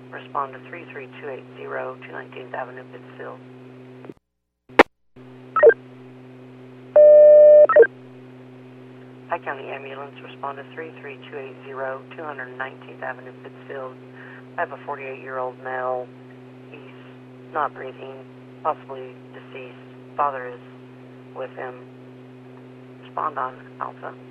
Respond to 33280, 219th Avenue, Pittsfield. Pike County Ambulance, respond to 33280, 219th Avenue, Pittsfield. I have a 48-year-old male. He's not breathing, possibly deceased. Father is with him. Respond on Alpha.